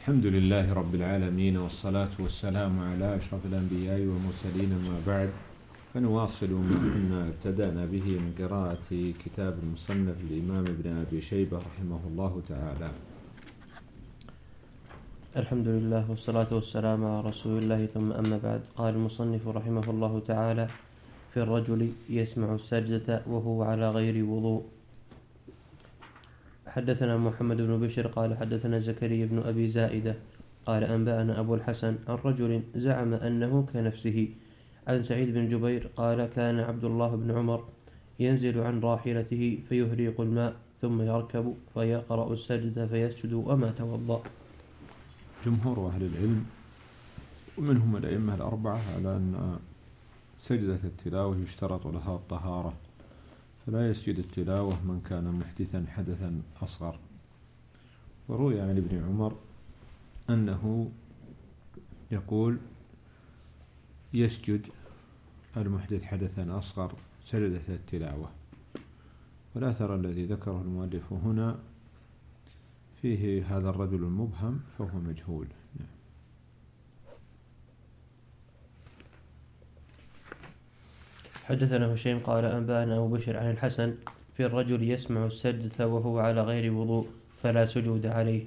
الحمد لله رب العالمين، والصلاة والسلام على أشرف الأنبياء والمرسلين، ما بعد، فنواصل ما كنا ابتدأنا به من قراءة كتاب المصنف الإمام ابن أبي شيبة رحمه الله تعالى. الحمد لله والصلاة والسلام على رسول الله، ثم أما بعد. قال المصنف رحمه الله تعالى: في الرجل يسمع السجدة وهو على غير وضوء. حدثنا محمد بن بشر قال حدثنا زكريا بن أبي زائدة قال أنبأنا أبو الحسن عن رجل زعم أنه كنفسه عن سعيد بن جبير قال: كان عبد الله بن عمر ينزل عن راحلته فيهريق الماء ثم يركب فيقرأ السجدة فيسجد وما توضأ. جمهور أهل العلم ومنهم الأئمة الأربعة على أن سجدة التلاوة يشترط لها الطهارة، فلا يسجد التلاوة من كان محدثا حدثا أصغر. وروي عن ابن عمر أنه يقول: يسجد المحدث حدثا أصغر سجدة التلاوة. والأثر الذي ذكره المؤلف هنا فيه هذا الرجل المبهم فهو مجهول. حدثنا هشيم قال أنبأنا أبو بشر عن الحسن: في الرجل يسمع السجدة وهو على غير وضوء فلا سجود عليه.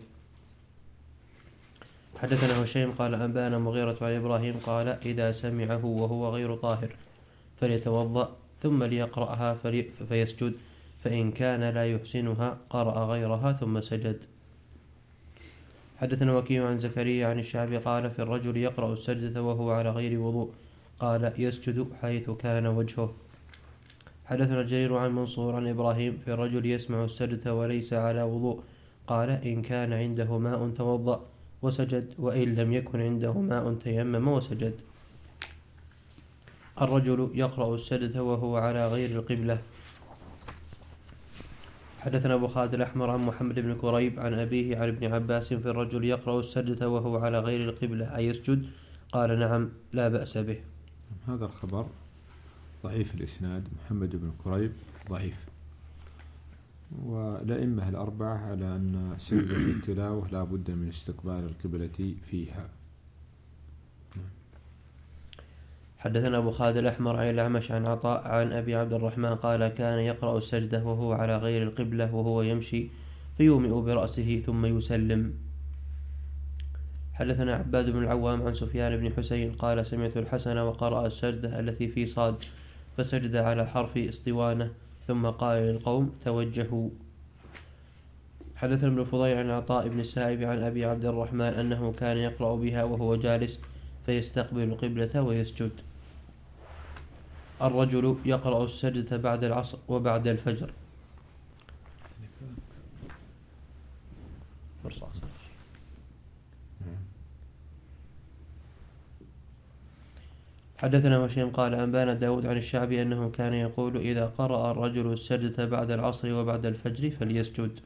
حدثنا هشيم قال أنبأنا مغيرة عن إبراهيم قال: إذا سمعه وهو غير طاهر فليتوضأ ثم ليقرأها فيسجد، فإن كان لا يحسنها قرأ غيرها ثم سجد. حدثنا وكيع عن زكريا عن الشعبي قال: في الرجل يقرأ السجدة وهو على غير وضوء قال: يسجد حيث كان وجهه. حدثنا جرير عن منصور عن إبراهيم: في الرجل يسمع السجدة وليس على وضوء قال: إن كان عنده ماء توضأ وسجد، وإن لم يكن عنده ماء تيمم وسجد. الرجل يقرأ السجدة وهو على غير القبلة. حدثنا أبو خالد الأحمر عن محمد بن كريب عن أبيه عن ابن عباس: في الرجل يقرأ السجدة وهو على غير القبلة أيسجد؟ قال: نعم، لا بأس به. هذا الخبر ضعيف الإسناد، محمد بن كريب ضعيف. والأئمة الأربعة على أن سجدة التلاوة لا بد من استقبال القبلة فيها. حدثنا أبو خالد الأحمر عن الأعمش عن عطاء عن أبي عبد الرحمن قال: كان يقرأ السجدة وهو على غير القبلة وهو يمشي فيومئ برأسه ثم يسلم. حدثنا عباد بن العوام عن سفيان بن حسين قال: سمعت الحسن وقرأ السجدة التي في صاد فسجد على حرف اسطوانة ثم قال للقوم: توجهوا. حدثنا ابن فضيل عن عطاء بن السائب عن أبي عبد الرحمن أنه كان يقرأ بها وهو جالس فيستقبل القبلة ويسجد. الرجل يقرأ السجدة بعد العصر وبعد الفجر. حدثنا هشيم قال أنبانا داود عن الشعبي أنه كان يقول: إذا قرأ الرجل السجدة بعد العصر وبعد الفجر فليسجد.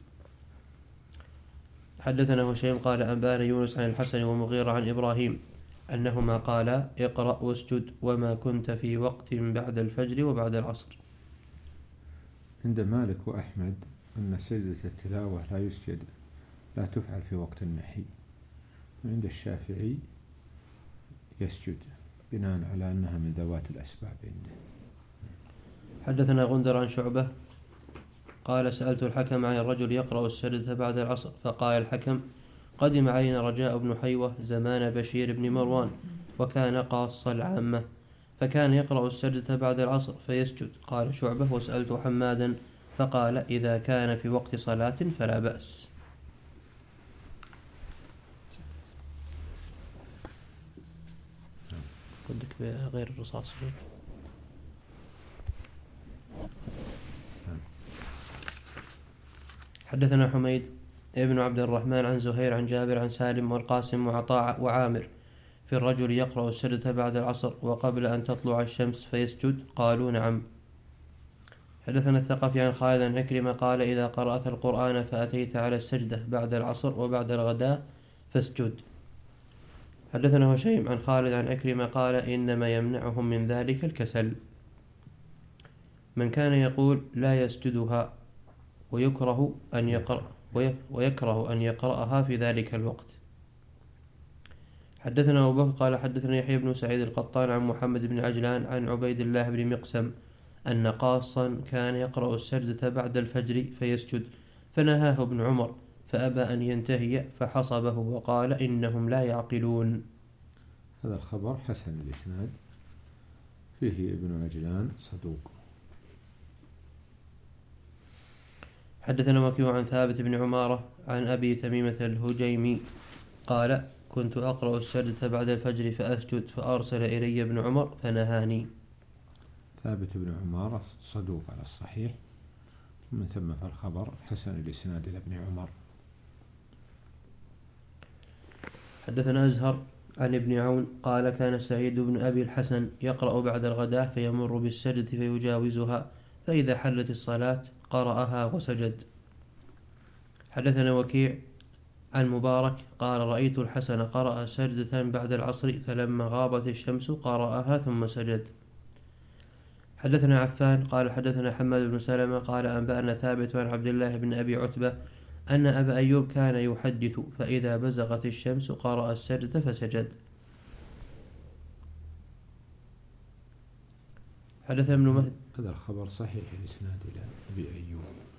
حدثنا هشيم قال أنبانا يونس عن الحسن ومغيرة عن إبراهيم أنهما قالا: اقرأ واسجد وما كنت في وقت بعد الفجر وبعد العصر. عند مالك وأحمد أن سجدة التلاوة لا تفعل في وقت النحي، وعند الشافعي يسجد بناء على أنها من ذوات الأسباب عنده. حدثنا غندر عن شعبة قال: سألت الحكم عن الرجل يقرأ السجدة بعد العصر، فقال الحكم: قدم علينا رجاء بن حيوة زمان بشير بن مروان وكان قاص العامة، فكان يقرأ السجدة بعد العصر فيسجد. قال شعبة: وسألت حمادا فقال: إذا كان في وقت صلاة فلا بأس. قدك بغير الرصاص. حدثنا حميد ابن عبد الرحمن عن زهير عن جابر عن سالم والقاسم وعطاء وعامر: في الرجل يقرأ السجدة بعد العصر وقبل أن تطلع الشمس فيسجد؟ قالوا: نعم. حدثنا الثقفي عن خالد عن عكرمة قال: إذا قرأت القرآن فأتيت على السجدة بعد العصر وبعد الغداء فاسجد. حدثنا هشيم عن خالد عن عكرمة قال: إنما يمنعهم من ذلك الكسل. من كان يقول لا يسجدها ويكره أن يقرأها في ذلك الوقت. حدثنا أبو بكر قال حدثنا يحيى بن سعيد القطان عن محمد بن عجلان عن عبيد الله بن مقسم أن قاصا كان يقرأ السجدة بعد الفجر فيسجد، فنهاه ابن عمر فأبى أن ينتهي فحصبه وقال إنهم لا يعقلون. هذا الخبر حسن الإسناد، فيه ابن عجلان صدوق. حدثنا وكيع عن ثابت بن عمارة عن أبي تميمة الهجيمي قال كنت أقرأ السجدة بعد الفجر فأسجد فأرسل إلي ابن عمر فنهاني. ثابت بن عمارة صدوق على الصحيح، من ثم فالخبر حسن الإسناد إلى ابن عمر. حدثنا أزهر عن ابن عون قال كان سعيد بن أبي الحسن يقرأ بعد الغداة فيمر بالسجدة فيجاوزها، فإذا حلت الصلاة قرأها وسجد. حدثنا وكيع عن مبارك قال رأيت الحسن قرأ سجدة بعد العصر فلما غابت الشمس قرأها ثم سجد. حدثنا عفان قال حدثنا حماد بن سلمة قال أنبأنا ثابت عن عبد الله بن أبي عتبة أن أبا أيوب كان يحدث فإذا بزغت الشمس قرأ السجدة فسجد. حدثنا ابن مهدي هذا الخبر صحيح الإسناد إلى أبي أيوب.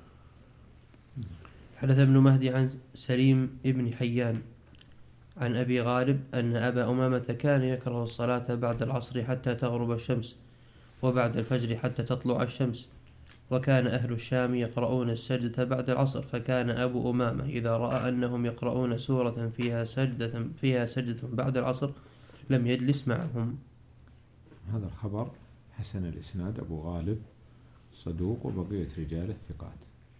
حدث ابن مهدي عن سليم ابن حيان عن أبي غالب أن أبا أمامة كان يكره الصلاة بعد العصر حتى تغرب الشمس وبعد الفجر حتى تطلع الشمس، وكان أهل الشام يقرؤون السجدة بعد العصر، فكان أبو أمامة إذا رأى أنهم يقرؤون سورة فيها سجدة بعد العصر لم يجلس معهم. هذا الخبر حسن الإسناد، أبو غالب صدوق وبقية رجال الثقات.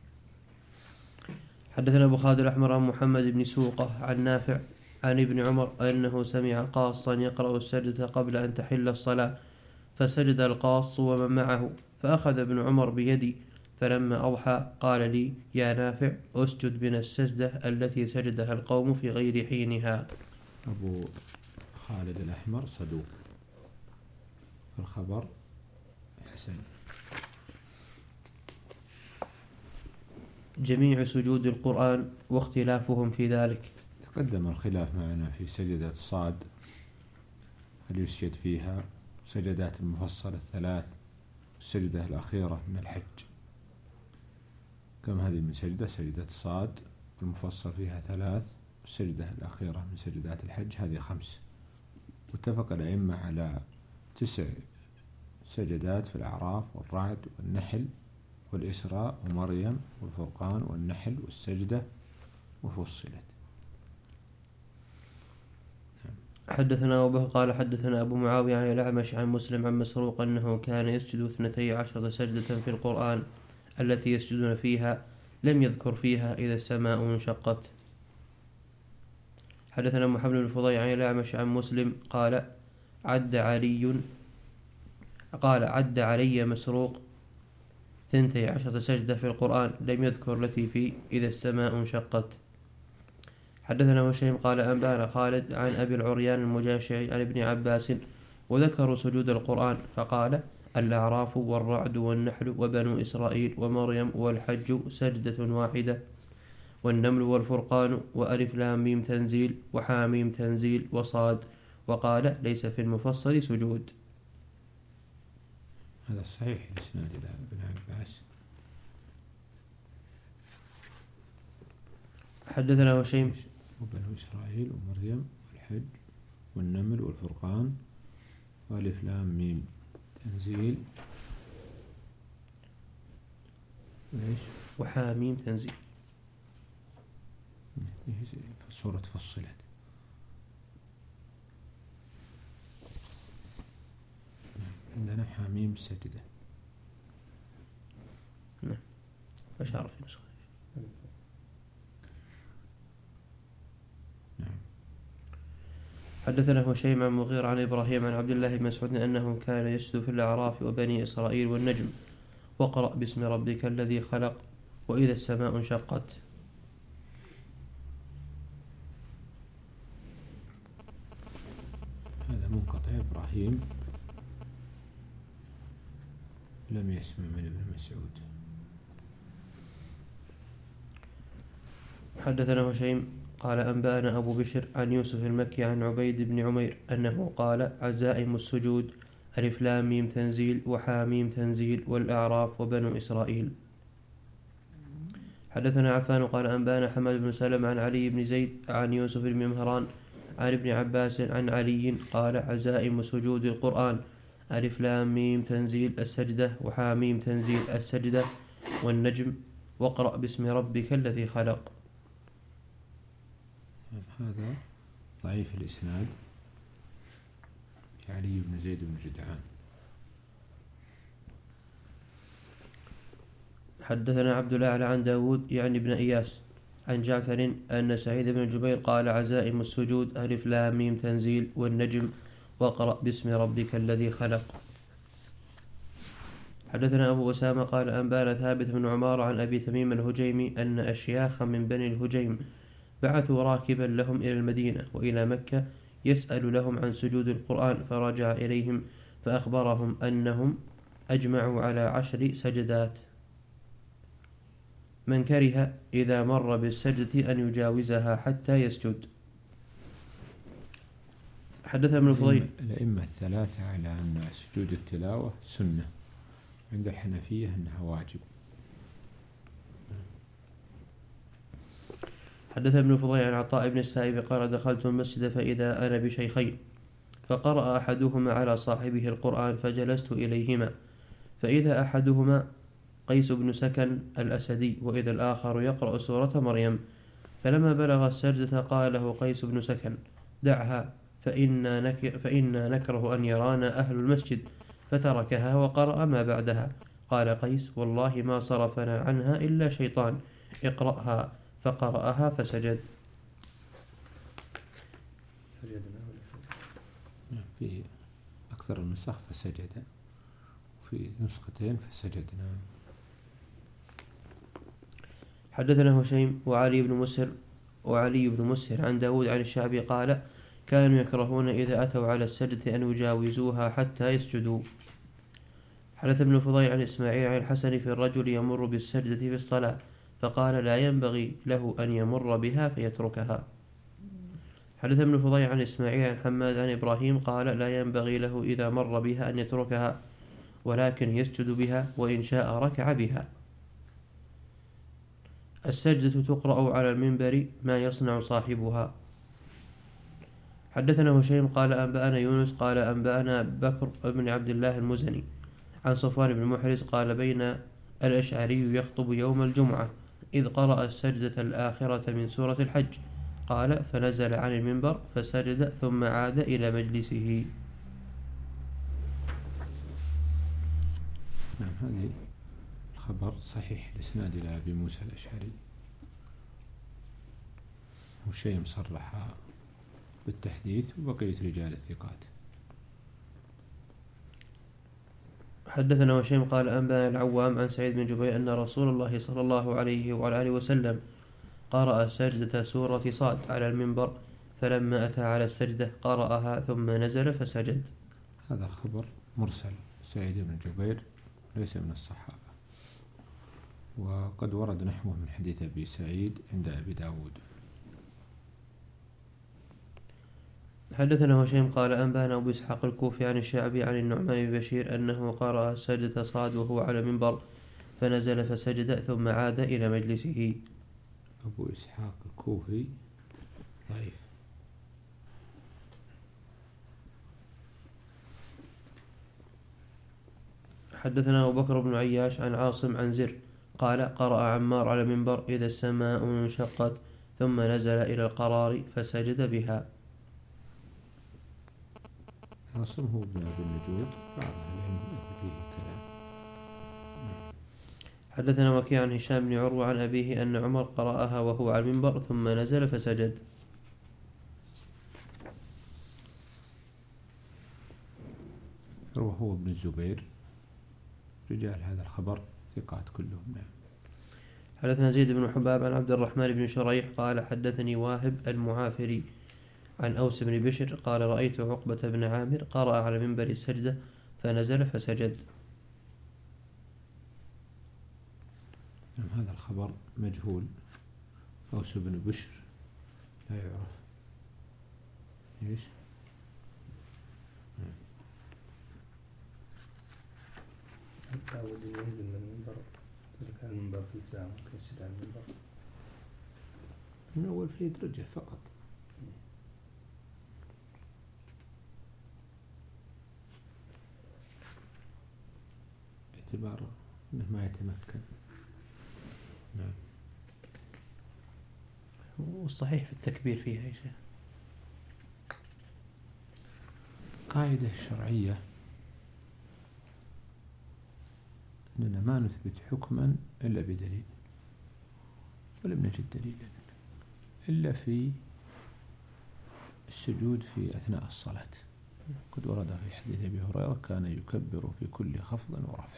حدثنا أبو خالد الأحمر عن محمد بن سوقة عن نافع عن ابن عمر أنه سمع قاصا يقرأ السجدة قبل أن تحل الصلاة، فسجد القاص ومن معه، فأخذ ابن عمر بيدي فلما أضحى قال لي يا نافع أسجد بنا السجدة التي سجدها القوم في غير حينها. أبو خالد الأحمر صدوق، الخبر حسن. جميع سجود القرآن واختلافهم في ذلك. تقدم الخلاف معنا في سجدة صاد، هل يسجد فيها سجدات المفصل الثلاث، السجدة الأخيرة من الحج، كم هذه من سجدة؟ سجدة صاد المفصل فيها ثلاث، والسجدة الأخيرة من سجدات الحج هذه 5. واتفق الأئمة على 9 سجدات في الأعراف والرعد والنحل والإسراء ومريم والفرقان والنحل والسجدة وفصلت. حدثنا أبو بكر قال حدثنا أبو معاوية عن الأعمش عن مسلم عن مسروق أنه كان يسجد 12 سجدة في القرآن التي يسجدون فيها، لم يذكر فيها إذا السماء انشقت. حدثنا محمد بن الفضيل عن الأعمش عن مسلم قال عد علي مسروق 12 سجدة في القرآن، لم يذكر التي في إذا السماء انشقت. حدثنا هشيم قال أنبأنا خالد عن أبي العريان المجاشعي عن ابن عباس وذكروا سجود القرآن فقال الأعراف والرعد والنحل وبنو إسرائيل ومريم والحج سجدة واحدة، والنمل والفرقان وألف لام ميم تنزيل وحاميم تنزيل وصاد، وقال ليس في المفصل سجود. هذا صحيح الإسناد إلى ابن عباس. حدثنا هشيم وبنو إسرائيل ومريم والحج والنمل والفرقان وألف لام ميم تنزيل وحاميم تنزيل، سورة فصلت. عندنا حاميم سجدة. نعم أشار في نسخة. حدثنا هشيم عن مغير عن إبراهيم عن عبد الله بن مسعود أنه كان يسجد في الأعراف وبني إسرائيل والنجم واقرأ باسم ربك الذي خلق وإذا السماء انشقت. هذا منقطع، إبراهيم لم يسمع من ابن مسعود. حدثنا هشيم قال أنبأنا أبو بشر عن يوسف المكي عن عبيد بن عمير أنه قال عزائم السجود ألف لام ميم تنزيل وحاميم تنزيل والأعراف وبنو إسرائيل. حدثنا عفان قال أنبأنا حمد بن سلم عن علي بن زيد عن يوسف بن مهران عن ابن عباس عن علي قال عزائم سجود القرآن ألف لام ميم تنزيل السجدة وحاميم تنزيل السجدة والنجم واقرأ باسم ربك الذي خلق. هذا ضعيف الإسناد علي بن زيد بن جدعان. حدثنا عبد الأعلى عن داود يعني ابن إياس عن جعفر أن سعيد بن جبير قال عزائم السجود ألف لام ميم تنزيل والنجم واقرأ باسم ربك الذي خلق. حدثنا أبو أسامة قال أنبانا ثابت بن عمار عن أبي تميم الهجيمي أن أشياخا من بني الهجيم بعثوا راكبا لهم إلى المدينة وإلى مكة يسأل لهم عن سجود القرآن، فرجع إليهم فأخبرهم أنهم أجمعوا على 10 سجدات، من كره إذا مر بالسجدة أن يجاوزها حتى يسجد. حدثنا ابن الفضيل الأئمة الثلاثة على أن سجود التلاوة سنة، عند الحنفية أنها واجب. حدثنا ابن الفضيل عن عطاء بن السائب قال دخلت المسجد فإذا أنا بشيخين، فقرأ أحدهما على صاحبه القرآن فجلست إليهما، فإذا أحدهما قيس بن سكن الأسدي وإذا الآخر يقرأ سورة مريم، فلما بلغ السجدة قال له قيس بن سكن دعها فإنا نكره أن يرانا أهل المسجد، فتركها وقرأ ما بعدها. قال قيس والله ما صرفنا عنها إلا شيطان، اقرأها، فقرأها فسجد. في أكثر النسخ فسجد، وفي نسختين فسجدنا. حدثنا هشيم وعلي بن مسهر عن داود عن الشعبي قال كانوا يكرهون إذا أتوا على السجدة أن يجاوزوها حتى يسجدوا. حدث ابن الفضيل عن إسماعيل عن الحسن في الرجل يمر بالسجدة في الصلاة، فقال لا ينبغي له أن يمر بها فيتركها. حدث ابن الفضيل عن إسماعيل عن حماد عن إبراهيم قال لا ينبغي له إذا مر بها أن يتركها، ولكن يسجد بها وإن شاء ركع بها. السجدة تقرأ على المنبر ما يصنع صاحبها. حدثنا هشيم قال أنبأنا يونس قال أنبأنا بكر بن عبد الله المزني عن صفوان بن محرز قال بين الأشعري يخطب يوم الجمعة إذ قرأ السجدة الآخرة من سورة الحج، قال فنزل عن المنبر فسجد ثم عاد إلى مجلسه. نعم، هذه الخبر صحيح الإسناد إلى أبي موسى الأشعري، وشيم صرح بالتحديث وبقية رجال الثقات. حدثنا هشيم قال أنبأنا العوام عن سعيد بن جبير أن رسول الله صلى الله عليه وعلى آله وسلم قرأ سجدة سورة صاد على المنبر، فلما أتى على السجدة قرأها ثم نزل فسجد. هذا الخبر مرسل، سعيد بن جبير ليس من الصحابة، وقد ورد نحوه من حديث أبي سعيد عند أبي داود. حدثنا هشيم قال أنبأنا أبو إسحاق الكوفي عن الشعبي عن النعمان بن بشير أنه قرأ سجدة صاد وهو على المنبر فنزل فسجد ثم عاد إلى مجلسه. أبو إسحاق الكوفي ضعيف. حدثنا أبو بكر بن عياش عن عاصم عن زر قال قرأ عمار على المنبر إذا السماء انشقت ثم نزل إلى القرار فسجد بها. عاصم هو ابن أبي النجود، بعض العلم فيه كلام. حدثنا وكيع عن هشام بن عروة عن أبيه أن عمر قرأها وهو على المنبر ثم نزل فسجد. وهو ابن الزبير، رجال هذا الخبر ثقات كلهم. نعم. حدثنا زيد بن حباب عن عبد الرحمن بن شريح قال حدثني واهب المعافري عن أوس بن بشر قال رأيت عقبة بن عامر قرأ على منبر السجدة فنزل فسجد. نعم، هذا الخبر مجهول. أوس بن بشر لا يعرف. إيش؟ تعود إنه ينزل من المنبر، إذا كان المنبر في ساعة ممكن يسجد على المنبر. من أول في درجة فقط. اعتباره أنه ما يتمكن. نعم. والصحيح في التكبير فيها يا شيخ. قاعدة شرعية أننا ما نثبت حكما إلا بدليل، ولم نجد دليلا إلا في السجود في أثناء الصلاة. قد ورد في حديث أبي هريرة كان يكبر في كل خفض ورفع.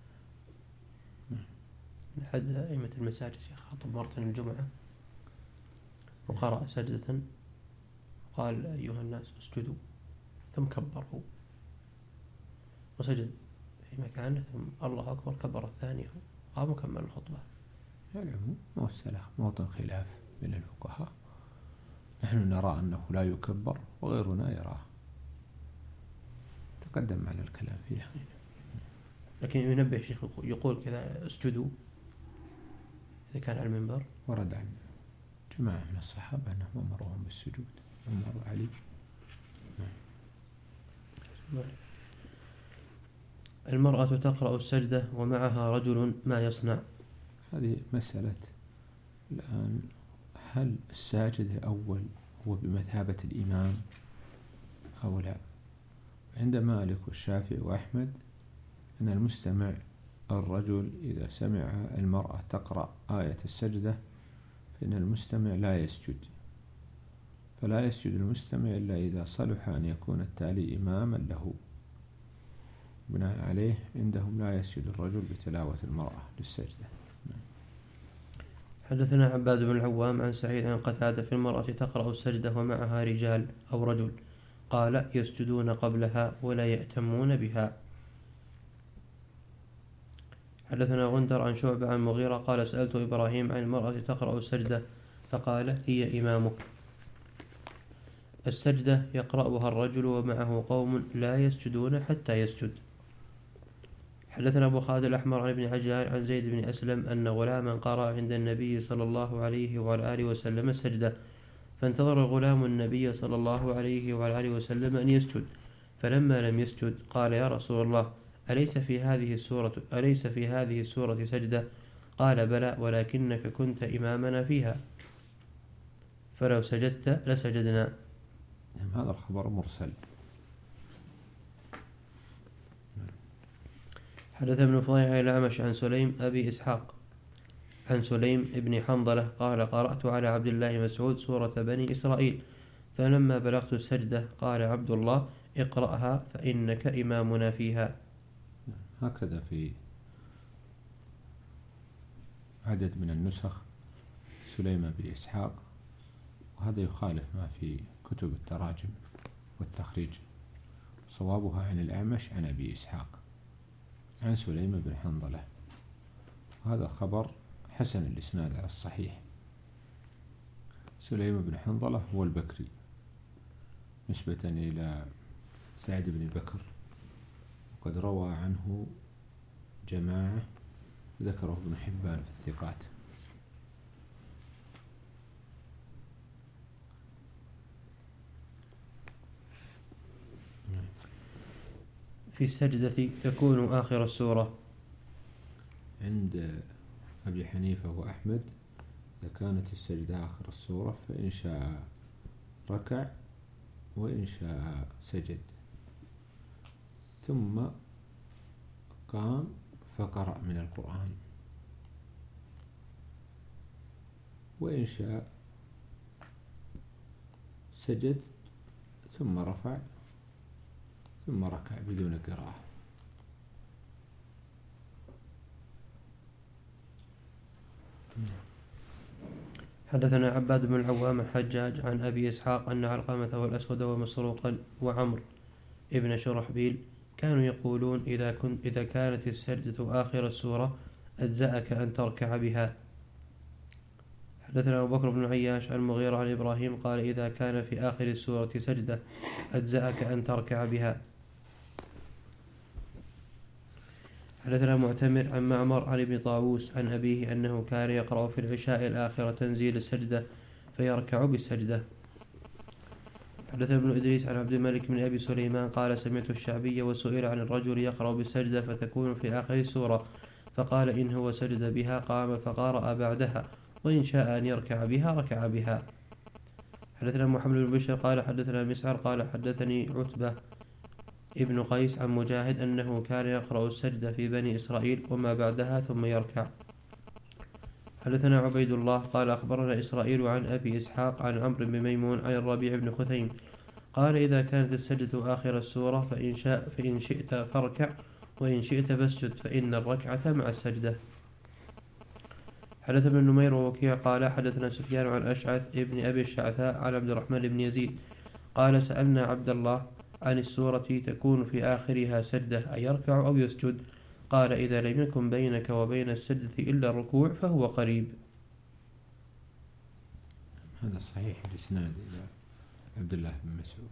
أحد أئمة المساجد شيخ خطب مرة الجمعة وقرأ سجدة وقال أيها الناس اسجدوا، ثم كبر هو وسجد في مكانه، ثم الله أكبر كبر الثانية وقام وكمل الخطبة. العموم موطن خلاف بين الفقهاء، نحن نرى أنه لا يكبر وغيرنا يراه، تقدم معنا الكلام فيها. لكن ينبه شيخ يقول كذا اسجدوا إذا كان على المنبر. ورد عن جماعة من الصحابة أنهم أمرهم بالسجود، عمر وعلي. المرأة تقرأ السجدة ومعها رجل، ما يصنع؟ هذه مسألة الآن، هل الساجد الأول هو بمثابة الإمام أو لا؟ عند مالك والشافعي وأحمد أن المستمع الرجل إذا سمع المرأة تقرأ آية السجدة فإن المستمع لا يسجد، فلا يسجد المستمع إلا إذا صلح أن يكون التالي إماما له. بناء عليه عندهم لا يسجد الرجل بتلاوة المرأة للسجدة. حدثنا عباد بن العوام عن سعيد عن قتادة في المرأة تقرأ السجدة ومعها رجال أو رجل، قال يسجدون قبلها ولا يأتمون بها. حدثنا غندر عن شعبة عن مغيرة قال سألت إبراهيم عن المرأة تقرأ السجدة فقال هي إمامك. السجدة يقرأها الرجل ومعه قوم لا يسجدون حتى يسجد. حدثنا أبو خالد الأحمر عن ابن عجلان عن زيد بن أسلم أن غلاما قرأ عند النبي صلى الله عليه وعلى آله وسلم السجدة، فانتظر الغلام النبي صلى الله عليه وعلى آله وسلم أن يسجد، فلما لم يسجد قال يا رسول الله أليس في هذه السورة سجدة؟ قال بلى ولكنك كنت إمامنا فيها، فلو سجدت لسجدنا. هذا الخبر مرسل. حدث ابن فضيع الأعمش عن سليم أبي إسحاق عن سليم ابن حنظلة قال قرأت على عبد الله مسعود سورة بني إسرائيل، فلما بلغت السجدة قال عبد الله اقرأها فإنك إمامنا فيها. هكذا في عدد من النسخ سليم بن إسحاق، وهذا يخالف ما في كتب التراجم والتخريج، صوابها عن الأعمش عن أبي إسحاق عن سليم بن حنظلة. هذا خبر حسن الإسناد على الصحيح. سليم بن حنظلة هو البكري نسبة إلى سعد بن بكر، وقد روى عنه جماعة ذكره ابن حبان في الثقات. في السجدة تكون آخر السورة. عند أبي حنيفة وأحمد إذا كانت السجدة آخر السورة فإن شاء ركع وإن شاء سجد، ثم قام فقرأ من القرآن، وإن شاء سجد ثم رفع ثم ركع بدون قراءة. حدثنا عباد بن العوام الحجاج عن أبي إسحاق أن علقمة والأسود ومسروقا وعمر ابن شرحبيل كانوا يقولون إذا كانت السجدة آخر السورة أجزأك أن تركع بها. حدثنا أبو بكر بن عياش عن المغيرة عن إبراهيم قال إذا كان في آخر السورة سجدة أجزأك أن تركع بها. حدثنا معتمر عن معمر عن ابن طاووس عن أبيه أنه كان يقرأ في العشاء الآخرة تنزيل السجدة فيركع بالسجدة. حدثنا ابن إدريس عن عبد الملك بن أبي سليمان قال سمعت الشعبي وسئل عن الرجل يقرأ بالسجدة فتكون في آخر السورة فقال إن هو سجد بها قام فقرأ بعدها وإن شاء أن يركع بها ركع بها. حدثنا محمد بن بشر قال حدثنا مسعر قال حدثني عتبة ابن قيس عن مجاهد أنه كان يقرأ السجدة في بني إسرائيل وما بعدها ثم يركع. حدثنا عبيد الله قال أخبرنا إسرائيل عن أبي إسحاق عن عمرو بن ميمون عن الربيع بن خثيم قال إذا كانت السجدة آخر السورة فإن شئت فاركع وإن شئت فاسجد فإن الركعة مع السجدة. حدث ابن نمير ووكيع قال حدثنا سفيان عن أشعث ابن أبي الشعثاء عن عبد الرحمن بن يزيد قال سألنا عبد الله عن السورة تكون في آخرها سجدة أيركع أو يسجد قال إذا لم يكن بينك وبين السجدة إلا الركوع فهو قريب. هذا صحيح الإسناد إلى عبد الله بن مسعود.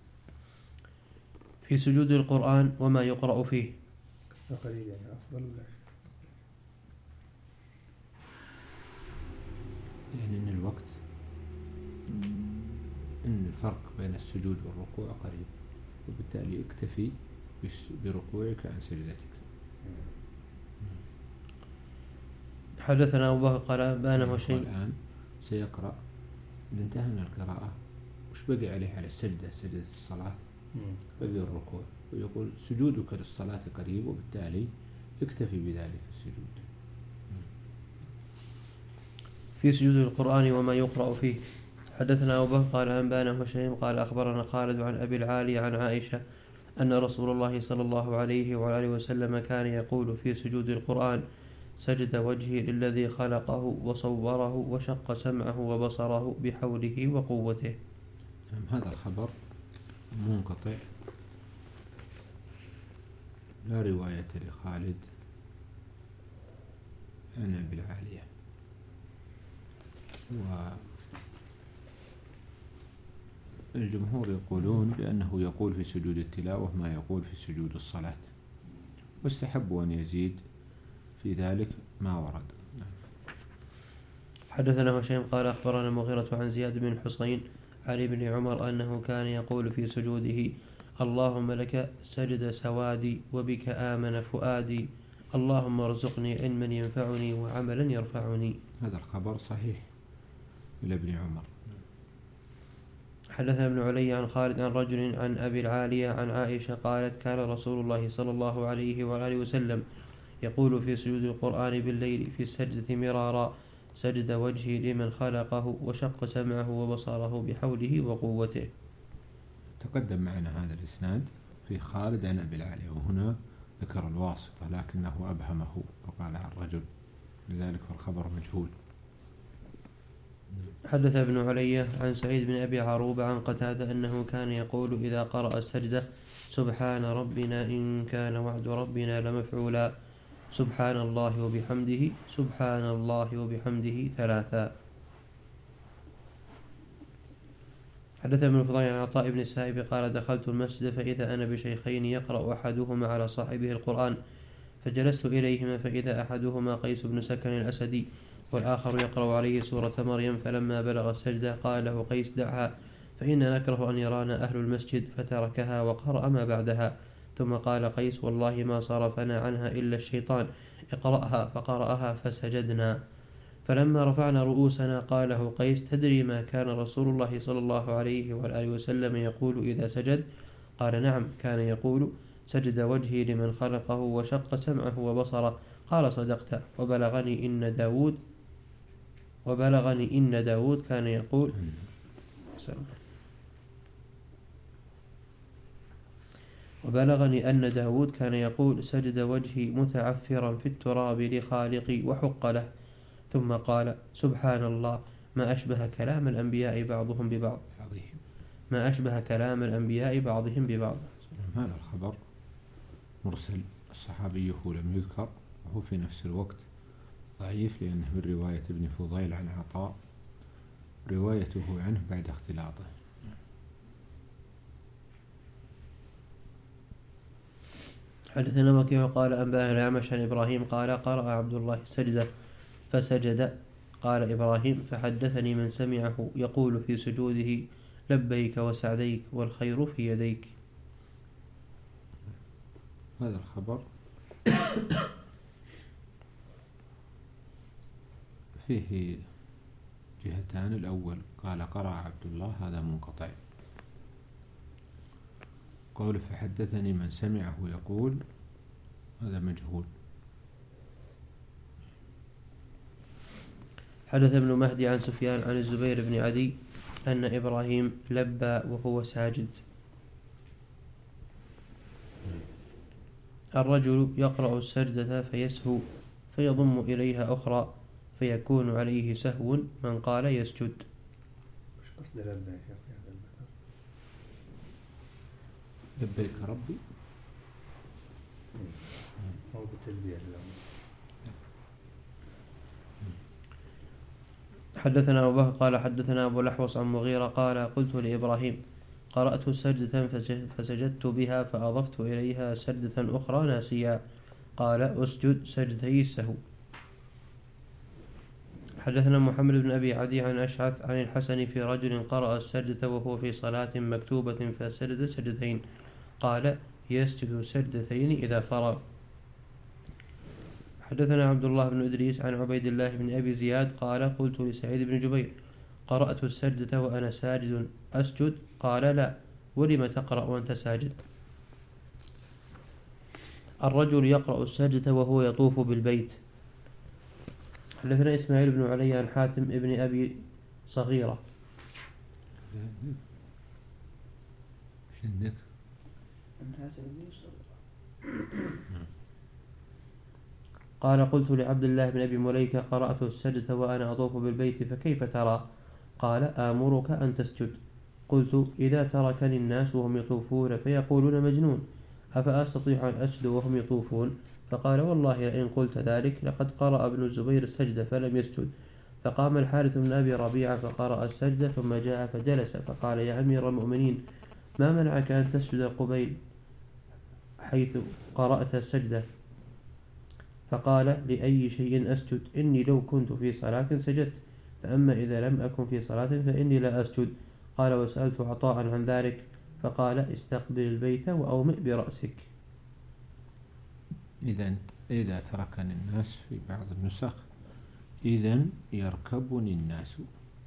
في سجود القرآن وما يقرأ فيه. قريب يعني أفضل ولا؟ يعني إن الوقت إن الفرق بين السجود والركوع قريب وبالتالي اكتفي بركوعك عن سجدتك. حدثنا أبو بكر قال بانه شيء. الآن سيقرأ إذا انتهى من القراءة وش بقي عليه على السجدة سجدة الصلاة بقي الركوع ويقول سجودك للصلاة قريب وبالتالي اكتفي بذلك السجود. في سجود القرآن وما يقرأ فيه. حدثنا أبو بكر قال أنبانا هشيم قال أخبرنا خالد عن أبي العالي عن عائشة أن رسول الله صلى الله عليه وآله وسلم كان يقول في سجود القرآن سجد وجهي للذي خلقه وصوره وشق سمعه وبصره بحوله وقوته. هذا الخبر منقطع لا رواية لخالد عن أبي العالية والجمهور يقولون بأنه يقول في سجود التلاوة ما يقول في سجود الصلاة واستحبوا أن يزيد في ذلك ما ورد. حدثنا هشيم قال أخبرنا المغيرة عن زياد بن الحصين عن ابن عمر أنه كان يقول في سجوده اللهم لك سجد سوادي وبك آمن فؤادي اللهم ارزقني علما ينفعني وعملا يرفعني. هذا الخبر صحيح إلى ابن عمر. حدثنا ابن علي عن خالد عن رجل عن أبي العالية عن عائشة قالت كان رسول الله صلى الله عليه وآله وسلم يقول في سجود القرآن بالليل في السجدة مرارا سجد وجهي لمن خلقه وشق سمعه وبصره بحوله وقوته. تقدم معنا هذا الإسناد في خالد عن أبي العالية وهنا ذكر الواسطة لكنه أبهمه وقال عن رجل لذلك فالخبر مجهول. حدث ابن علي عن سعيد بن أبي عروبة عن قتادة أنه كان يقول إذا قرأ السجدة سبحان ربنا إن كان وعد ربنا لمفعولا سبحان الله وبحمده سبحان الله وبحمده ثلاثا. حدث ابن الفضيل عن عطاء بن السائب قال دخلت المسجد فإذا أنا بشيخين يقرأ أحدهما على صاحبه القرآن فجلست إليهما فإذا أحدهما قيس بن سكن الأسدي والآخر يقرأ عليه سورة مريم فلما بلغ السجدة قال له قيس دعها فإننا نكره أن يرانا أهل المسجد فتركها وقرأ ما بعدها ثم قال قيس والله ما صرفنا عنها إلا الشيطان اقرأها فقرأها فسجدنا فلما رفعنا رؤوسنا قال له قيس تدري ما كان رسول الله صلى الله عليه وآله وسلم يقول إذا سجد قال نعم كان يقول سجد وجهي لمن خلقه وشق سمعه وبصره قال صدقت وبلغني إن داود كان يقول وبلغني أن داود كان يقول سجد وجهي متعفرا في التراب لخالقي وحق له ثم قال سبحان الله ما أشبه كلام الأنبياء بعضهم ببعض ما أشبه كلام الأنبياء بعضهم ببعض. هذا الخبر مرسل الصحابي لم يذكر وهو في نفس الوقت ضعيف لأنه من رواية ابن فضيل عن عطاء، روايته عنه بعد اختلاطه. حدثنا وكيع قال أنبأنا الأعمش عن إبراهيم قال قرأ عبد الله سجدة فسجد. قال إبراهيم فحدثني من سمعه يقول في سجوده لبيك وسعديك والخير في يديك. هذا الخبر فيه جهتان. الأول قال قرأ عبد الله، هذا منقطع. قول فحدثني من سمعه يقول، هذا مجهول. حدث ابن مهدي عن سفيان عن الزبير بن عدي أن إبراهيم لبى وهو ساجد. الرجل يقرأ السجدة فيسهو فيضم إليها أخرى فيكون عليه سهو من قال يسجد. وش قصد لبى يا شيخ في هذا المثل؟ لبيك ربي هو بتلبية الأمر. حدثنا أبو بكر قال حدثنا أبو الأحوص عن مغيرة قال قلت لإبراهيم قرأت سجدة فسجدت بها فأضفت إليها سجدة أخرى ناسيا. قال أسجد سجدتي السهو. حدثنا محمد بن أبي عدي عن أشعث عن الحسن في رجل قرأ السجدة وهو في صلاة مكتوبة فسجد سجدتين. قال يسجد سجدتين إذا فرغ. حدثنا عبد الله بن إدريس عن عبيد الله بن أبي زياد قال قلت لسعيد بن جبير قرأت السجدة وأنا ساجد أسجد؟ قال لا، ولم تقرأ وأنت ساجد؟ الرجل يقرأ السجدة وهو يطوف بالبيت. حدثنا إسماعيل بن علي عن حاتم ابن أبي صغيرة شنك قال قلت لعبد الله بن أبي مليكة قرأت السجدة وأنا أطوف بالبيت فكيف ترى؟ قال آمرك أن تسجد. قلت إذا تركني الناس وهم يطوفون فيقولون مجنون أفأستطيع أن أسجد وهم يطوفون؟ فقال والله لئن قلت ذلك لقد قرأ ابن الزبير السجدة فلم يسجد. فقام الحارث بن أبي ربيعة فقرأ السجدة ثم جاء فجلس فقال يا أمير المؤمنين ما منعك أن تسجد قبيل حيث قرأت السجدة؟ فقال لأي شيء أسجد؟ إني لو كنت في صلاة سجدت، فأما إذا لم أكن في صلاة فإني لا أسجد. قال وسألت عطاء عن ذلك فقال استقبل البيت وأومئ برأسك. إذا تركني الناس في بعض النسخ إذن يركبني الناس.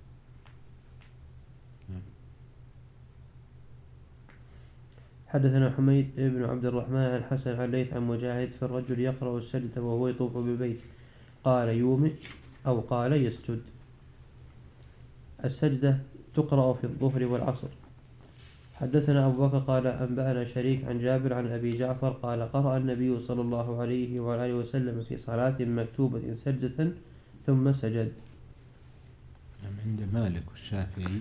حدثنا حميد بن عبد الرحمن عن حسن عن ليث عن مجاهد في الرجل يقرأ السجدة وهو يطوف بالبيت قال يومئ أو قال يسجد. السجدة تقرأ في الظهر والعصر. حدثنا أبو بكر قال أنبأنا شريك عن جابر عن أبي جعفر قال قرأ النبي صلى الله عليه وآله وسلم في صلاة مكتوبة سجدة ثم سجد. عند مالك والشافعي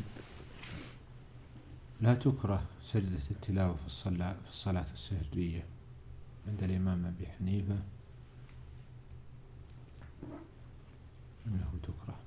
لا تكره سجدة التلاوة في الصلاة السرية. عند الإمام أبي حنيفة أنه تكره.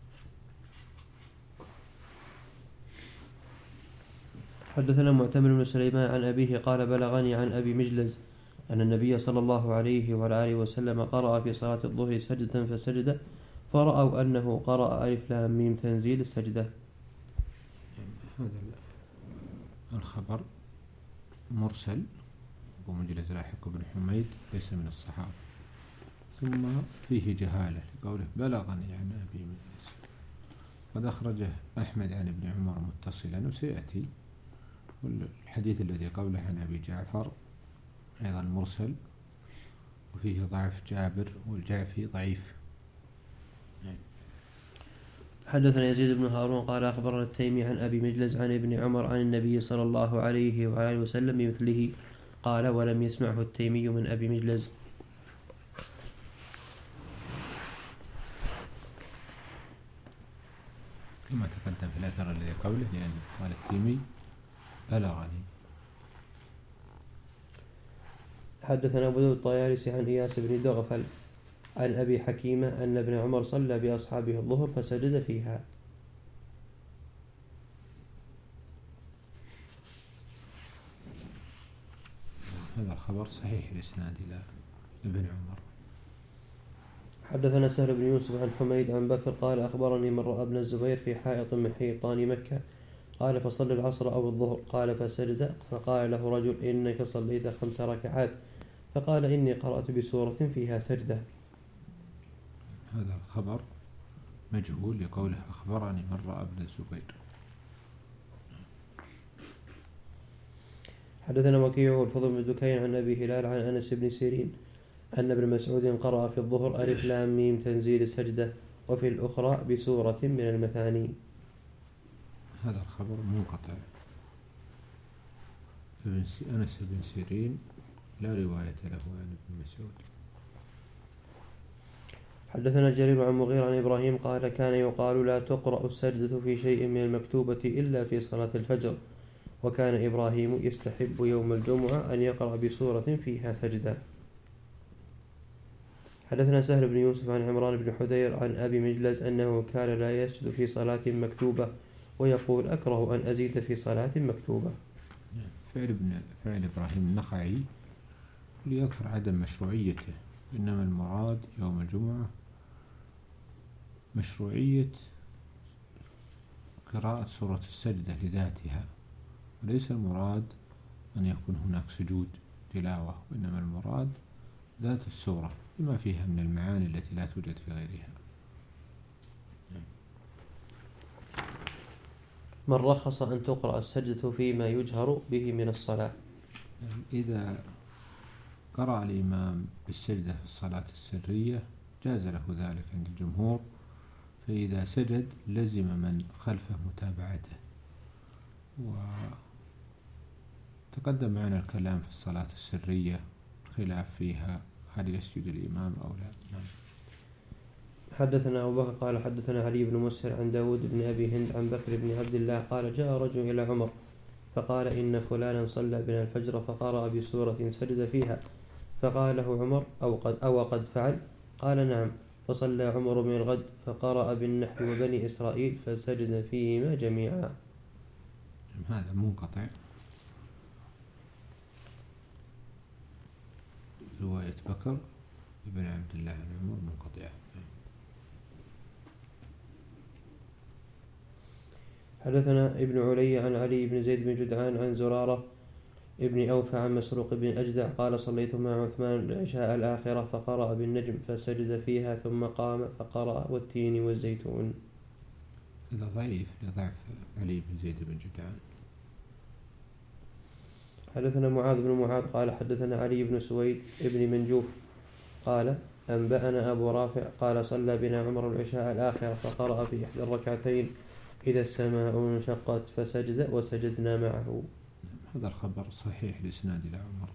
حدثنا معتمر بن سليمان عن أبيه قال بلغني عن أبي مجلز أن النبي صلى الله عليه وآله وسلم قرأ في صلاة الظهر سجدة فسجد فرأوا أنه قرأ ألف لام ميم تنزيل السجدة. هذا الخبر مرسل. أبو مجلز لاحق بن حميد ليس من الصحابة. ثم فيه جهالة لقوله بلغني عن أبي مجلز. قد أخرجه أحمد عن ابن عمر متصلا وسيأتي. والحديث الذي قبله عن أبي جعفر أيضا مرسل وفيه ضعف جابر والجعفي ضعيف. حدثنا يزيد بن هارون قال أخبرنا التيمي عن أبي مجلز عن ابن عمر عن النبي صلى الله عليه وآله وسلم بمثله قال ولم يسمعه التيمي من أبي مجلز. كما تقدم في الأثر الذي قبله لأن قال التيمي بلغني. حدثنا أبو داود الطيالسي عن إياس بن دغفل عن أبي حكيمة أن ابن عمر صلى بأصحابه الظهر فسجد فيها. هذا الخبر صحيح الإسناد إلى ابن عمر. حدثنا سهل بن يوسف عن حميد عن بكر قال أخبرني من رأى ابن الزبير في حائط من حيطان مكة قال فصل العصر أو الظهر قال فسجد فقال له رجل إنك صليت 5 ركعات فقال إني قرأت بسورة فيها سجدة. هذا الخبر مجهول لقوله أخبرني من رأى ابن الزبير. حدثنا وكيع والفضل بن دكين عن أبي هلال عن أنس بن سيرين أن ابن مسعود قرأ في الظهر ألف لام ميم تنزيل السجدة وفي الأخرى بسورة من المثاني. هذا الخبر منقطع. أنس بن سيرين لا رواية له عن ابن مسعود. حدثنا جرير عن مغير عن إبراهيم قال كان يقال لا تقرأ السجدة في شيء من المكتوبة إلا في صلاة الفجر وكان إبراهيم يستحب يوم الجمعة أن يقرأ بسورة فيها سجدة. حدثنا سهل بن يوسف عن عمران بن حدير عن أبي مجلز أنه كان لا يسجد في صلاة مكتوبة ويقول أكره أن أزيد في صلاة مكتوبة. فعل إبراهيم النخعي ليظهر عدم مشروعيته، إنما المراد يوم الجمعة مشروعية قراءة سورة السجدة لذاتها، وليس المراد أن يكون هناك سجود تلاوة، وإنما المراد ذات السورة بما فيها من المعاني التي لا توجد في غيرها. من رخص أن تقرأ السجدة فيما يجهر به من الصلاة. إذا قرأ الإمام بالسجدة في الصلاة السرية جاز له ذلك عند الجمهور، فإذا سجد لزم من خلفه متابعته. وتقدم معنا الكلام في الصلاة السرية خلاف فيها هل يسجد الإمام أو لا. حدثنا أبو بكر قال حدثنا علي بن مسهر عن داود بن أبي هند عن بكر بن عبد الله قال جاء رجل إلى عمر فقال إن فلانا صلى بنا الفجر فقرأ بسورة سجد فيها، فقال له عمر أو قد فعل؟ قال نعم. فصلى عمر من الغد فقرأ بالنحل وبني إسرائيل فسجد فيهما جميعا. هذا منقطع. رواية بكر بن عبد الله عن عمر منقطعة. حدثنا ابن علي عن علي بن زيد بن جدعان عن زرارة ابن أوفى عن مسروق بن أجدع قال صليت مع عثمان العشاء الآخرة فقرأ بالنجم فسجد فيها ثم قام فقرأ والتين والزيتون. هذا ضعيف لضعف علي بن زيد بن جدعان. حدثنا معاذ بن معاذ قال حدثنا علي بن سويد ابن منجوف قال أنبأنا أبو رافع قال صلى بنا عمر العشاء الآخرة فقرأ في إحدى الركعتين إذا السماء انشقت فسجد وسجدنا معه. هذا الخبر صحيح الإسناد إلى عمر.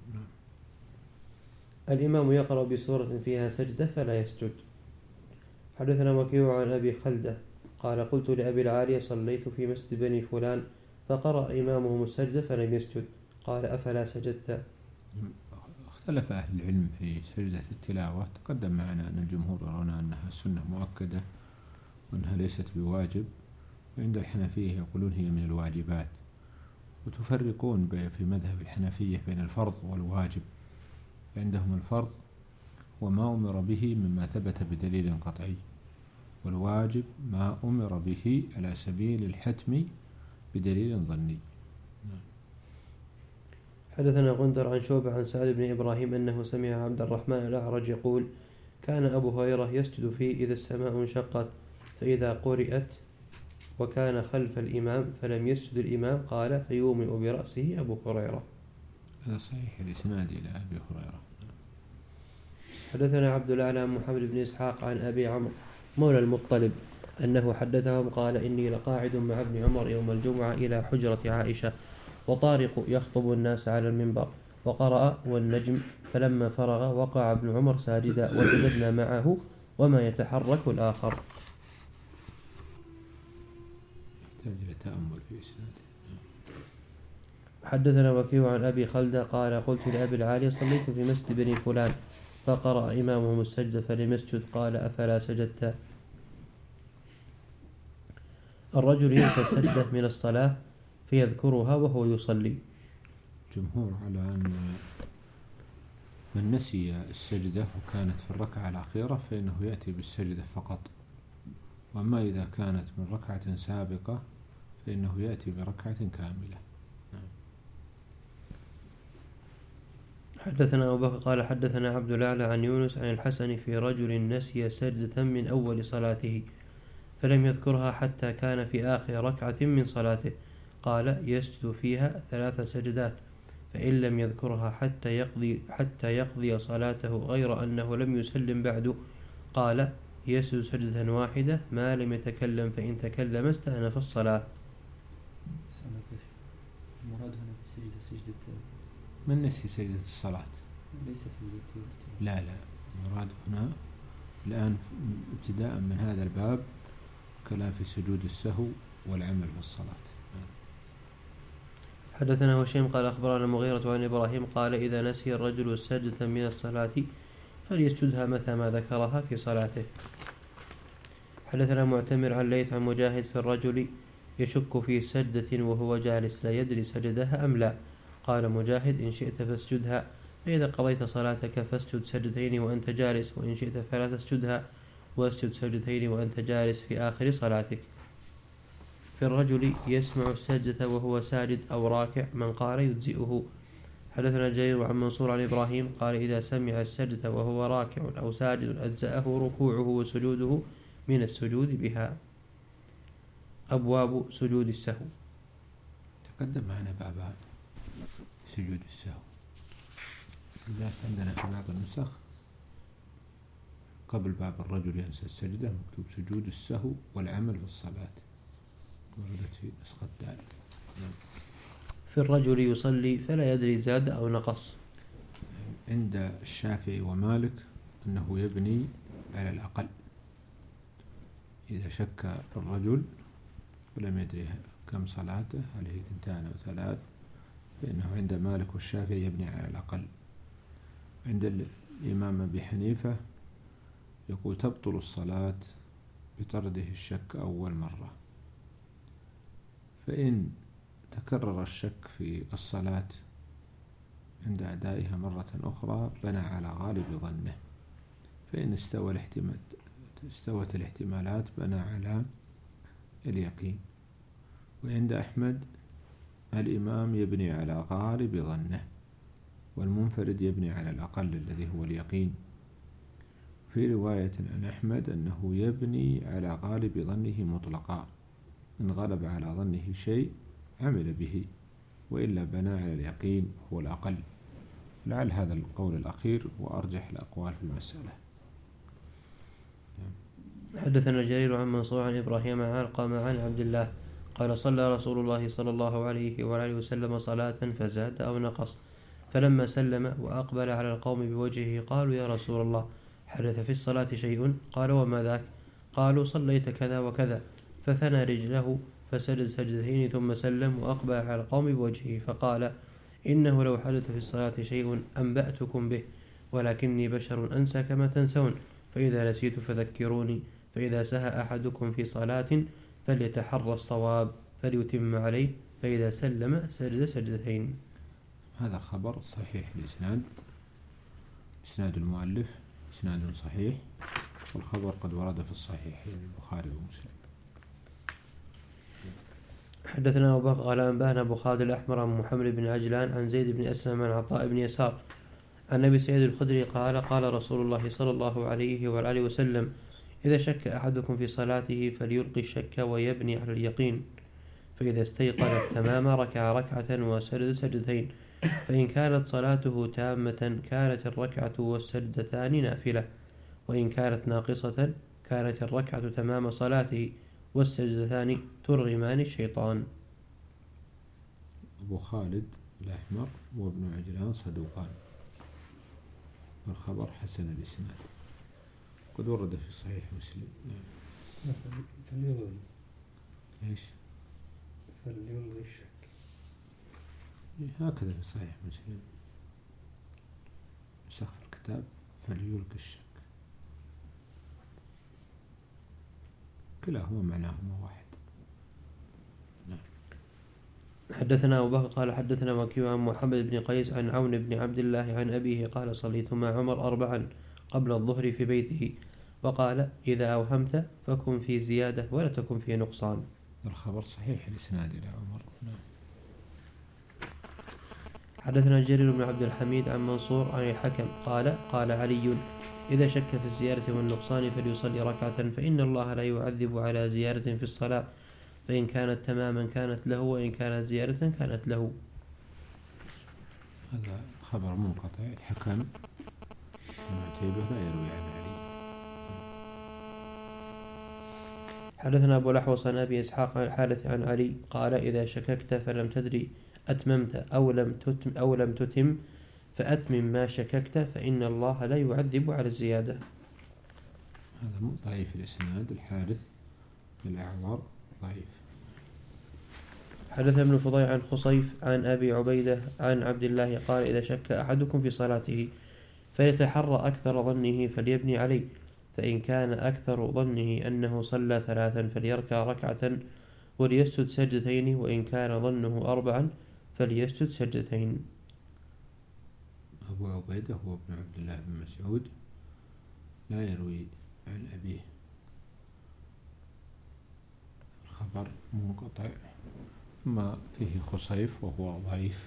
الإمام يقرأ بسورة فيها سجدة فلا يسجد. حدثنا وكيع عن أبي خلدة قال قلت لأبي العالية صليت في مسجد بني فلان فقرأ إمامهم السجدة فلم يسجد قال أفلا سجدت؟ اختلف أهل العلم في سجدة التلاوة. تقدم معنا أن الجمهور يرون أنها سنة مؤكدة وأنها ليست بواجب، وعند الحنفية يقولون هي من الواجبات، وتفرقون في مذهب الحنفية بين الفرض والواجب. عندهم الفرض وما أمر به مما ثبت بدليل قطعي، والواجب ما أمر به على سبيل الحتم بدليل ظني. حدثنا غندر عن شعبة عن سعد بن إبراهيم أنه سمع عبد الرحمن الأعرج يقول كان أبو هريرة يسجد في إذا السماء انشقت فإذا قرئت وكان خلف الإمام فلم يسجد الإمام قال فيومئ برأسه أبو هريرة. هذا صحيح الإسناد إلى أبي هريرة. حدثنا عبد الأعلى محمد بن إسحاق عن أبي عمرو مولى المطلب أنه حدثهم قال إني لقاعد مع ابن عمر يوم الجمعة إلى حجرة عائشة وطارق يخطب الناس على المنبر وقرأ والنجم فلما فرغ وقع ابن عمر ساجدا وسجدنا معه وما يتحرك الآخر. يحتاج إلى تأمل في إسناده. حدثنا وكيع عن أبي خلدة قال قلت لأبي العالية صليت في مسجد بني فلان فقرأ إمامهم السجدة فلم يسجد قال أفلا سجدت. الرجل ينسى السجدة من الصلاة فيذكرها وهو يصلي. جمهور على أن من نسي السجدة وكانت في الركعة الأخيرة فإنه يأتي بالسجدة فقط، وأما إذا كانت من ركعة سابقة فإنه يأتي بركعة كاملة. حدثنا أبو بكر قال حدثنا عبد الأعلى عن يونس عن الحسن في رجل نسي سجدة من أول صلاته فلم يذكرها حتى كان في آخر ركعة من صلاته، قال يسجد فيها 3 سجدات، فإن لم يذكرها حتى يقضي صلاته غير أنه لم يسلم بعد، قال يسجد سجدة واحدة ما لم يتكلم، فإن تكلم استأنف الصلاة. المراد هنا بالسجدة سجدة من نسي سجدة الصلاة ليس سجدة لا المراد هنا الآن ابتداء من هذا الباب كلام في سجود السهو والعمل في الصلاة. حدثنا هشيم قال أخبرنا المغيرة عن إبراهيم قال إذا نسي الرجل سجدة من الصلاة فليسجدها متى ما ذكرها في صلاته. حدثنا معتمر عن ليث عن مجاهد في الرجل يشك في سجدة وهو جالس لا يدري سجدها أم لا، قال مجاهد إن شئت فاسجدها، فإذا قضيت صلاتك فاسجد سجدتين وأنت جالس، وإن شئت فلا تسجدها واسجد سجدتين وأنت جالس في آخر صلاتك. في الرجل يسمع السجدة وهو ساجد أو راكع من قال يجزئه. حدثنا جرير عن منصور عن إبراهيم قال إذا سمع السجدة وهو راكع أو ساجد أجزأه ركوعه وسجوده من السجود بها. أبواب سجود السهو. تقدم معنا باب سجود السهو، لذلك عندنا في بعض النسخ قبل باب الرجل ينسى السجدة مكتوب سجود السهو والعمل في الصلاة، وردت في نسخة دال. في الرجل يصلي فلا يدري زاد أو نقص. عند الشافعي ومالك أنه يبني على الأقل، إذا شك الرجل ولم يدري كم صلاته هل هي 2 أو 3 فإنه عند مالك والشافعي يبني على الأقل. عند الإمام أبي حنيفة يقول تبطل الصلاة بطرده الشك أول مرة، فإن تكرر الشك في الصلاة عند أدائها مرة أخرى بنى على غالب ظنه، فإن استوت الاحتمالات بنى على اليقين. وعند أحمد الإمام يبني على غالب ظنه والمنفرد يبني على الأقل الذي هو اليقين. في رواية عن أحمد أنه يبني على غالب ظنه مطلقا، إن غلب على ظنه شيء عمل به، وإلا بنى على اليقين هو الأقل. لعل هذا القول الأخير وأرجح الأقوال في المسألة. حدثنا جرير عن منصور عن إبراهيم عن علقمة عن عبد الله قال صلى رسول الله صلى الله عليه وآله وسلم صلاة فزاد أو نقص، فلما سلم وأقبل على القوم بوجهه قالوا يا رسول الله حدث في الصلاة شيء؟ قال وما ذاك؟ قالوا صليت كذا وكذا، فثنى رجله فسجد سجدتين ثم سلم وأقبل على القوم بوجهه فقال إنه لو حدث في الصلاة شيء أنبأتكم به، ولكني بشر أنسى كما تنسون، فإذا نسيت فذكروني، فإذا سهى أحدكم في صلاة فليتحرى الصواب فليتم عليه، فإذا سلم سجد سجدتين. هذا الخبر صحيح الإسناد، إسناد المؤلف إسناد صحيح، والخبر قد ورد في الصحيحين البخاري ومسلم. حدثنا أبو بكر قال أنبأنا أبو خالد الأحمر عن محمد بن عجلان عن زيد بن أسلم عن عطاء بن يسار عن أبي سعيد الخدري قال قال رسول الله صلى الله عليه وآله وسلم إذا شك أحدكم في صلاته فليلقي الشك ويبني على اليقين، فإذا استيقن التمام ركع ركعة وسجد سجدتين، فإن كانت صلاته تامة كانت الركعة والسجدتان نافلة، وإن كانت ناقصة كانت الركعة تمام صلاته والسجدتان ترغمان الشيطان. أبو خالد الأحمر وابن عجلان صدوقان، والخبر حسن الإسناد، قد ورد في صحيح مسلم. فليلغي إيش؟ فليلغي الشك، هكذا في صحيح مسلم نسخ الكتاب فليلقي الشك، كلاهما معناهما واحد. حدثنا أبو بكر قال حدثنا وكيع عن محمد بن قيس عن عون بن عبد الله عن أبيه قال صليت مع عمر 4 قبل الظهر في بيته، وقال إذا أوهمت فكن في زيادة ولا تكن في نقصان. الخبر صحيح الإسناد إلى عمر. حدثنا جرير بن عبد الحميد عن منصور عن الحكم قال قال علي إذا شك في الزيادة والنقصان فليصلي ركعة، فإن الله لا يعذب على زيادة في الصلاة، فإن كانت تماما كانت له، وإن كانت زيادة كانت له. هذا خبر منقطع. الحكم معتيبة لا يروي عن علي. حدثنا أبو الأحوص عن أبي إسحاق عن الحارث عن علي قال إذا شككت فلم تدري أتممت أو لم تتم فأتمم ما شككت، فإن الله لا يعذب على الزيادة. هذا ضعيف الإسناد. الحارث الأعور ضعيف. حدث ابن فضيل عن خصيف عن أبي عبيدة عن عبد الله قال إذا شك أحدكم في صلاته فيتحرى أكثر ظنه فليبني عليه، فإن كان أكثر ظنه أنه صلى 3 فليركع ركعة وليسجد سجدتين، وإن كان ظنه 4 فليسجد سجدتين. أبو عبيدة هو ابن عبد الله بن مسعود لا يروي عن أبيه. الخبر منقطع، ما فيه خصيف وهو ضعيف.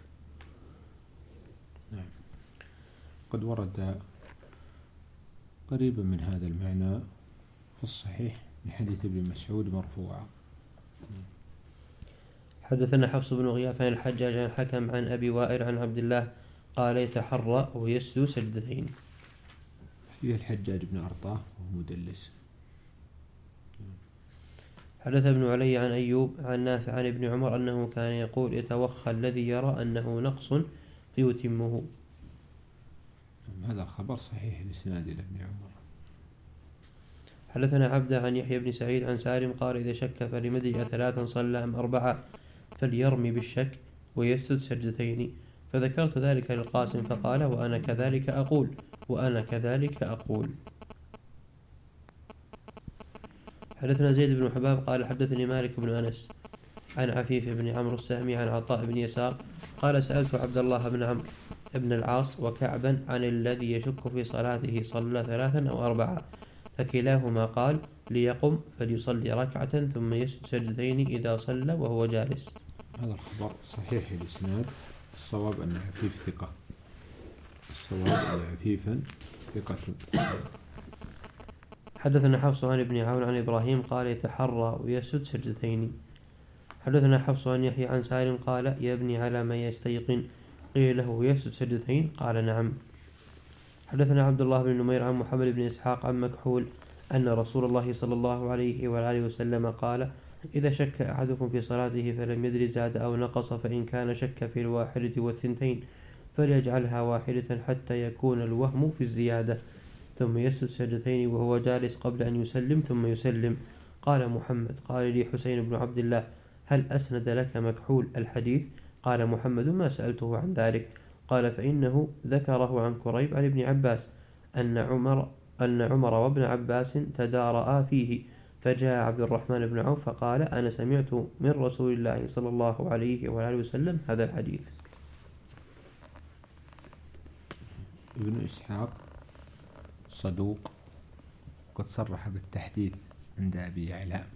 نعم. قد ورد قريبا من هذا المعنى في الصحيح من حديث ابن مسعود مرفوعا. حدثنا حفص بن غياث عن الحجاج عن الحكم عن أبي وائل عن عبد الله قال يتحرى ويسجد سجدتين. فيه الحجاج بن أرطاه وهو مدلس. حدث ابن علي عن أيوب عن نافع عن ابن عمر أنه كان يقول يتوخى الذي يرى أنه نقص فيتمه. هذا الخبر صحيح الإسناد إلى ابن عمر. حدثنا عبده عن يحيى بن سعيد عن سالم قال إذا شك فلمدري 3 صلى أم 4 فليرمي بالشك ويسجد سجدتين، فذكرت ذلك للقاسم فقال وأنا كذلك أقول. حدثنا زيد بن حباب قال حدثني مالك بن أنس عن عفيف بن عمرو السهمي عن عطاء بن يسار قال سألت عبد الله بن عمرو بن العاص وكعبا عن الذي يشك في صلاته صلى 3 أو 4، فكلاهما قال ليقم فليصلي ركعة ثم يسجد سجدتين إذا صلى وهو جالس. هذا الخبر صحيح الإسناد. الصواب أن عفيف ثقة. عفيفا ثقة. حدثنا حفص عن ابن عون عن إبراهيم قال يتحرى ويسجد سجدتين. حدثنا حفص عن يحيى عن سالم قال يبني على ما يستيقن، قيل له يسجد سجدتين قال نعم. حدثنا عبد الله بن نمير عن محمد بن إسحاق عن مكحول أن رسول الله صلى الله عليه وآله وسلم قال إذا شك أحدكم في صلاته فلم يدري زاد أو نقص، فإن كان شك في 1 و2 فليجعلها 1 حتى يكون الوهم في الزيادة، ثم يسجد سجدتين وهو جالس قبل أن يسلم ثم يسلم. قال محمد قال لي حسين بن عبد الله هل أسند لك مكحول الحديث؟ قال محمد ما سألته عن ذلك. قال فإنه ذكره عن كريب عن ابن عباس أن عمر وابن عباس تدارأ فيه، فجاء عبد الرحمن بن عوف فقال أنا سمعت من رسول الله صلى الله عليه وآله وسلم هذا الحديث. ابن إسحاق صدوق قد صرح بالتحديث عند أبي يعلى،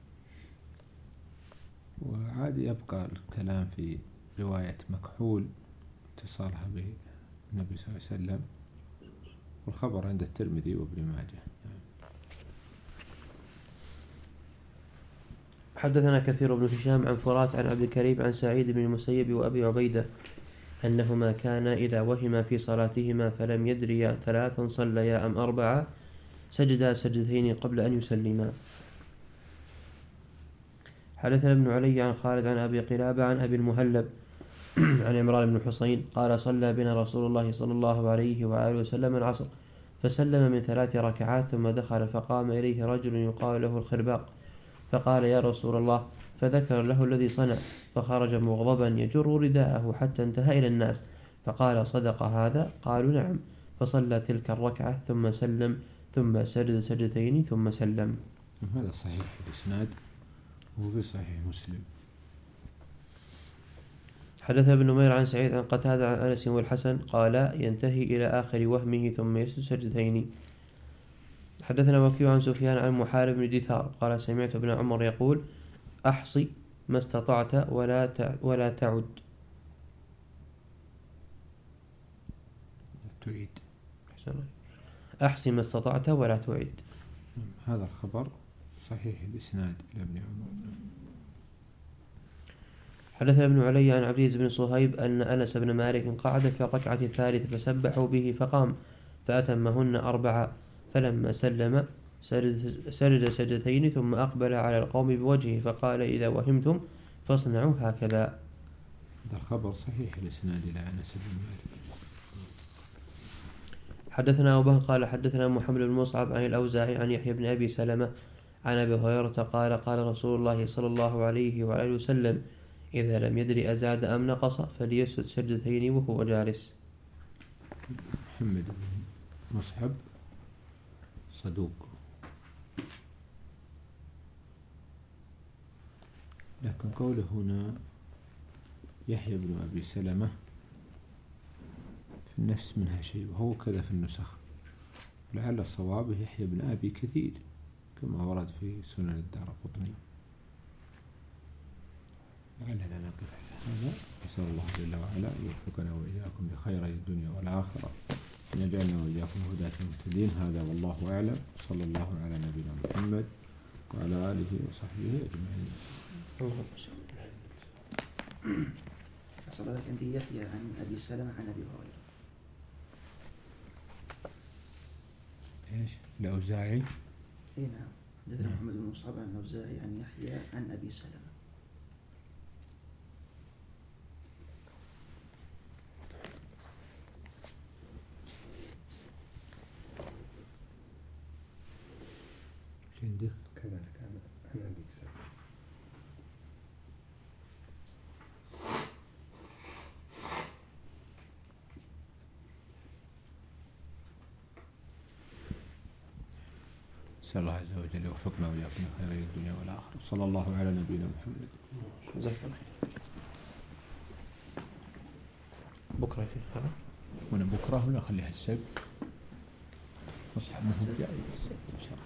وعاد يبقى الكلام في رواية مكحول اتصالها بالنبي صلى الله عليه وسلم، والخبر عند الترمذي وابن ماجه. حدثنا كثير بن هشام عن فرات عن عبد الكريم عن سعيد بن المسيب وأبي عبيدة أنهما كانا إذا وهما في صلاتهما فلم يدريا 3 صليا أم 4 سجدا سجدتين قبل أن يسلما. حدثنا ابن علي عن خالد عن أبي قلابة عن أبي المهلب عن عمران بن حسين قال صلى بنا رسول الله صلى الله عليه وآله وسلم العصر، فسلم من 3 ركعات ثم دخل، فقام إليه رجل يقال له الخرباق فقال يا رسول الله، فذكر له الذي صنع، فخرج مغضبا يجر رداءه حتى انتهى إلى الناس، فقال صدق هذا؟ قالوا نعم. فصلى تلك الركعة ثم سلم ثم سجد سجدتين ثم سلم. هذا صحيح الإسناد وفي صحيح مسلم. حدث ابن نمير عن سعيد عن قتادة عن أنس والحسن قال ينتهي إلى آخر وهمه ثم يسجد سجدتين. حدثنا وكيع عن سفيان عن محارب بن دثار قال سمعت ابن عمر يقول أحصي ما استطعت ولا تعد. تعيد. أحصي ما استطعت ولا تعد. هذا الخبر صحيح الإسناد إلى ابن عمر. حدث ابن علي عن عبد بن صهيب أن أنس بن مالك قعد في الركعة الثالثة فسبحوا به فقام فأتمهن 4 فلما سلم سجد سجدتين ثم أقبل على القوم بوجهه فقال إذا وهمتم فاصنعوا هكذا. هذا الخبر صحيح الإسناد إلى أنس بن مالك. حدثنا أبو بكر قال حدثنا محمد بن مصعب عن الأوزاعي عن يحيى بن أبي سلمة عن أبي هريرة قال قال رسول الله صلى الله عليه وآله وسلم إذا لم يدري أزاد أم نقص فليسجد سجدتين وهو جالس. محمد بن مصعب صدوق، لكن قوله هنا يحيى بن أبي سلمة في النفس منها شيء وهو كذا في النسخ، لعل الصواب يحيى بن أبي كثير كما ورد في سنن الدارقطني. لعلنا نقف على هذا. نسأل الله جل وعلا أن يوفقنا وإياكم بخير الدنيا والآخرة، أن يجعلنا وإياكم هداة مهتدين. هذا والله أعلم. صلى الله على نبينا محمد وعلى آله وصحبه أجمعين. صلى عندي يحيى عن أبي سلمة عن أبي هريرة. إيش؟ الأوزاعي. إيه نعم. حدثنا محمد بن مصعب عن الأوزاعي عن يحيى عن أبي سلمة. عندك كذلك عن أبي سلمة. نسأل الله عز وجل يوفقنا وإياكم خير الدنيا والآخرة. صلى الله على نبينا محمد. جزاك الله خير. بكرة في هذا هنا بكرة ولا خليها السبت؟ مصحف جاي السبت إن شاء الله.